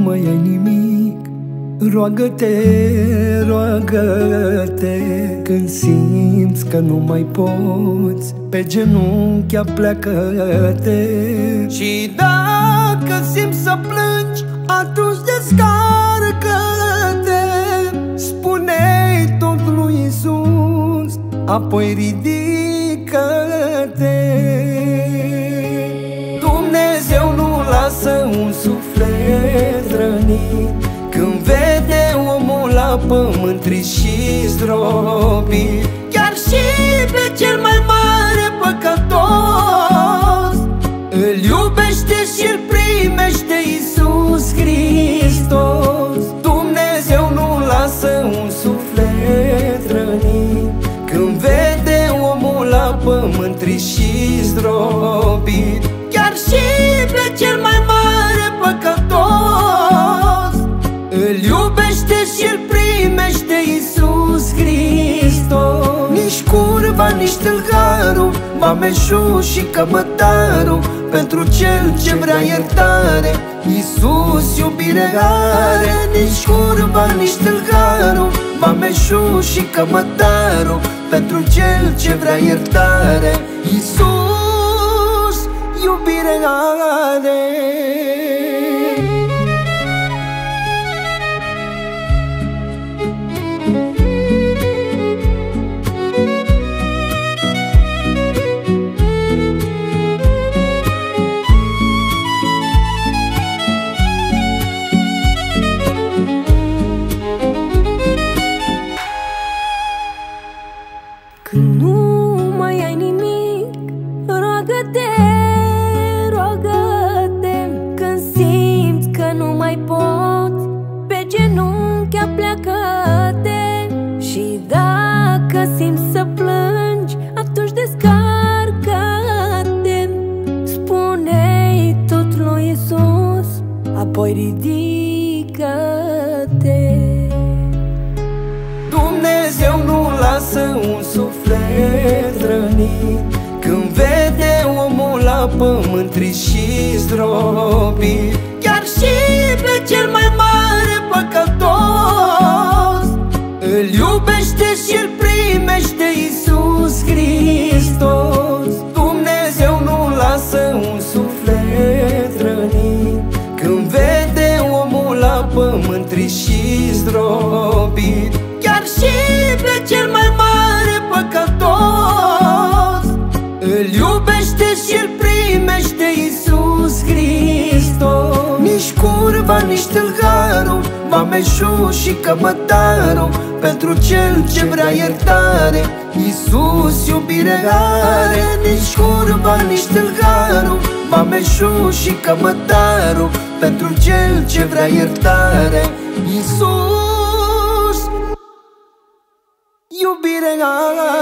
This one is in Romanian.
mai ai nimic, roagă-te, roagă-te. Când simți că nu mai poți, pe genunchi apleacă-te. Și dacă simți să plângi, atunci descarcă-te. Spune-i tot lui Iisus, apoi ridică-te. Dumnezeu nu lasă un suflet rănit când vede omul la pământ trist și zdrobit. Chiar și pe cel mai mare păcătos îl iubește și îl primește Iisus Hristos. Dumnezeu nu lasă un suflet rănit când vede omul la pământ trist și zdrobit. Chiar și pe cel mai mare păcătos îl iubește și îl primește Iisus Hristos. Nici curva, nici tâlharul, vameșul și cămătarul, pentru cel ce vrea iertare, Iisus iubire are. Nici curva, nici tâlharul, vameșul și cămătarul, pentru cel ce vrea iertare, Iisus iubire are. Când nu mai ai nimic, roagă-te, roagă-te. Când simți că nu mai poți, pe genunchi apleacă-te. Și dacă simți să plângi, atunci descarcă-te. Spune-i tot lui Iisus, apoi ridică-te. Dumnezeu nu lasă un suflet rănit când vede omul la pământ trist și zdrobit. Chiar și pe cel mai mare păcătos îl iubește și îl primește Iisus Hristos. Dumnezeu nu lasă un suflet rănit când vede omul la pământ trist și zdrobit. Chiar și pe cel mai mare păcătos îl iubește și îl primește Iisus Hristos. Nici curva, nici tâlharul, vameșul și cămătarul, pentru cel ce vrea iertare, Iisus iubire are. Nici curva, nici tâlharul, vameșul și cămătarul, pentru cel ce vrea iertare, Iisus iubire are.